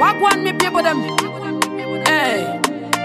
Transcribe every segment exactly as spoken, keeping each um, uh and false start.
Walk one me people them. Hey.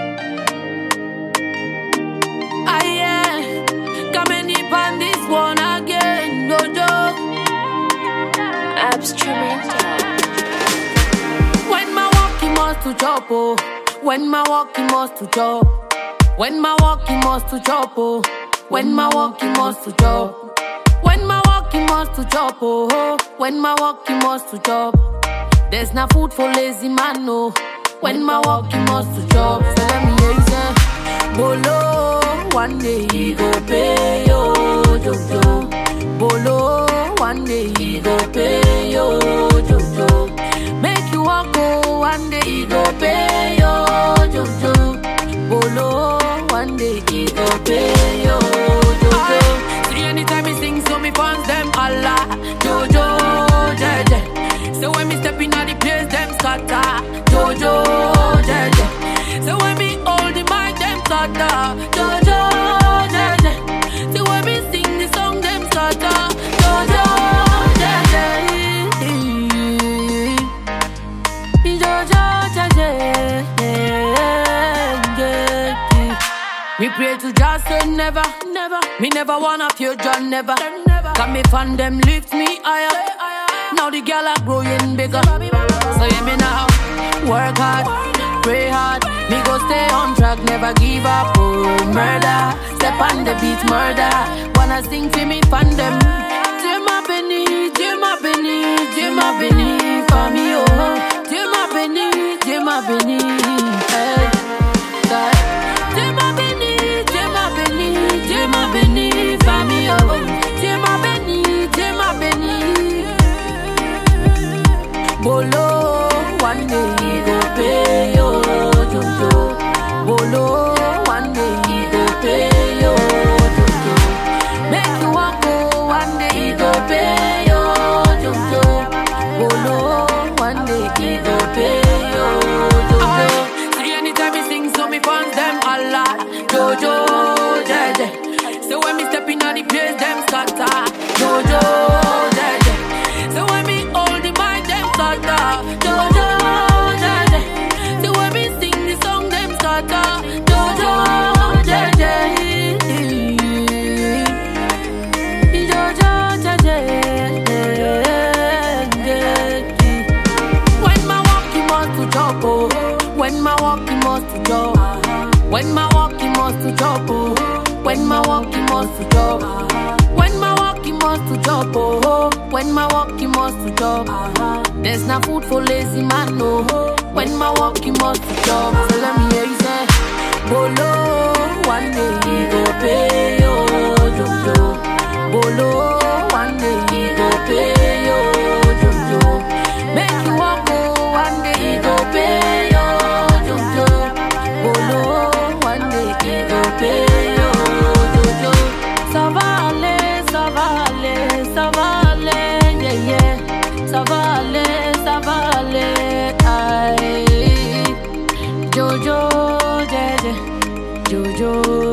I yeah. Come and nip on this one again, no joke. Abstramental. When my walk, he must to chop, oh. When my walk, he must to chop. When my walk, he must to chop, oh. When my walk, he must to chop. When my walk, he must to chop, oh. When my walk, he must to chop. There's no food for lazy man, no. When my walk, he must to chop. So let me hear you say, Bolo, one day he go pay yo, Jojo. Bolo, one day he go pay yo, Jojo. Make you walk, oh, one day he go pay yo, Jojo. Bolo, one day he go pay yo, Jojo. See anytime he sing, so me fans them Allah, Jojo, Jeje. So when me step in at the place, them scatter, Jojo, Jeje. So when me hold the mic, them scatter, Jojo, Jeje. So when me sing the song, them scatter, Jojo, Jeje. Jojo, Jeje. Me pray to just say never, never. Me never wanna fear John, never. Come me fan them lift me higher. Now the girl are growing bigger. So hear me now, work hard, pray hard. Me go stay on track, never give up. Oh, murder, step on the beat, murder. Wanna sing to me, fan them. Jima Benny, Jima Benny, Jima Benny, for me, oh. Jima Benny, Jima Benny, hey, God. Jima Benny, Jima Benny, Jima Benny, for me, oh. Jima Benny, Jima Benny. Bolo, one day he go pay yo, Jojo. Bolo, one day he go pay yo, Jojo. Make you walk, oh, one day he go pay yo, Jojo. Bolo, one day he go pay yo, Jojo. See anytime he sing, so me fans them Allah, Jojo, Jeje. So when me step in at the place, them scatter, Jojo, Jeje. So when me hold the mic, them scatter, Jojo, Jeje. So when me sing the song, them scatter, Jojo, Jeje. Jojo, Jeje. When my walk, he must to chop, oh. When my walk, he must to chop. When my walk, he must to chop, oh. When my walk, he must to chop. When my walk, he must to chop, oh. When my walk, he must to chop. There's no food for lazy man, no. When my walk, he must to chop. So let me hear you say, Bolo, one day he go pay yo, Jojo. Bolo, one day he go pay yo, Jojo. Make you walk, oh, one day he go pay yo, Jojo. Bolo, one day he go pay yo, Jojo. Ça va aller, ça va aller, ça va aller, yeah, yeah. Ça va aller, ça va aller, aïe. Jojo, Jeje, Jojo.